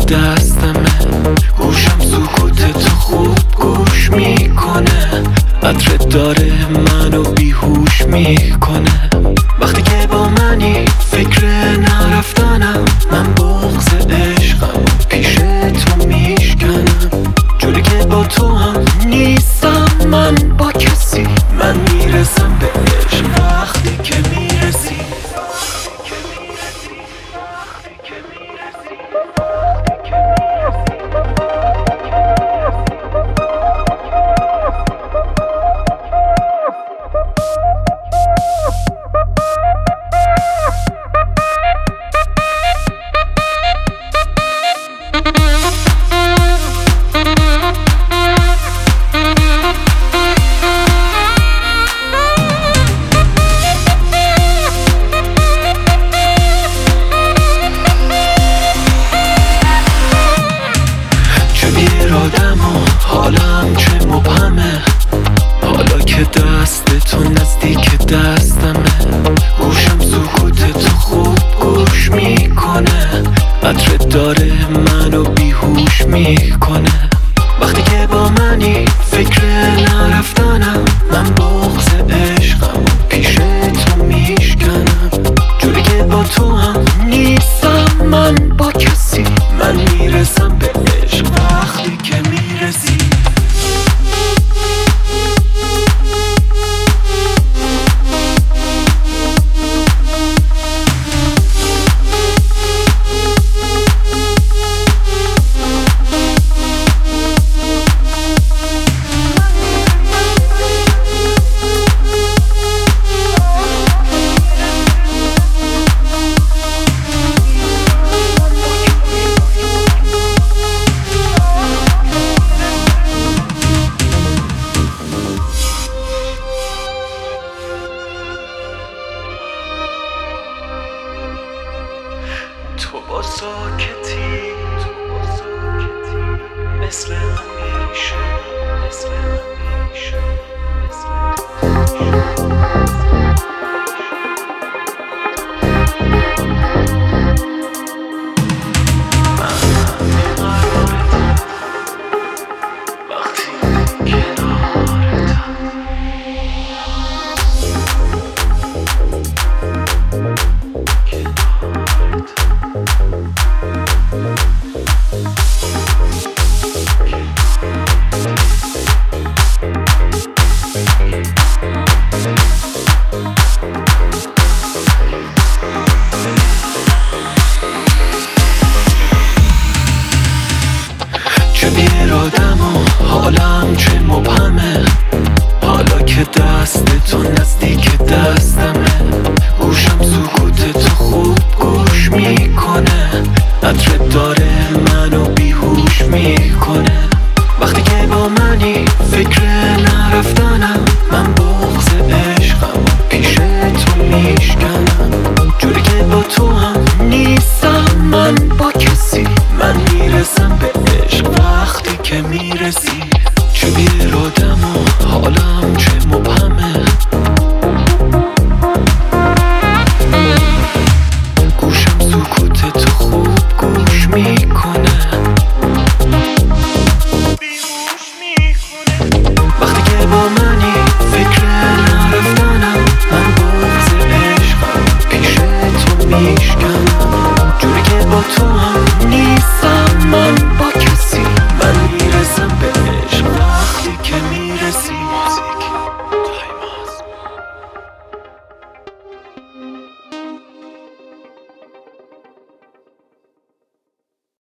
دستمه، گوشم سکوت تو خوب گوش میکنه، عطر داره منو بیهوش میکنه. وقتی که با منی فکر نرفتنم، من بغض عشقم پیش تو میشکنم. جوری که با تو هم نیستم من با کسی، من میرسم به عشق وقتی که میرسی. حالم چه مبهمه، حالا که دست تو نزدیک دستمه، گوشم سکوت تو خوب گوش میکنه، عطر داره منو بیهوش میکنه. وقتی که با منی فکر نرفتنم، من بغض عشقم پیش تو میشکنم. جوری که با تو هم نیستم من با کسی، من میرسم به عشق وقتی که میرسی. تو با ساکتی مثل همیشه، مثل همیشه، مثل بیرادم و حالم چه مبهمه، حالا که دست تو نزدیک دستمه، گوشم سکوت تو خوب گوش میکنه، عطر داره منو بیهوش میکنه. وقتی که با منی فکر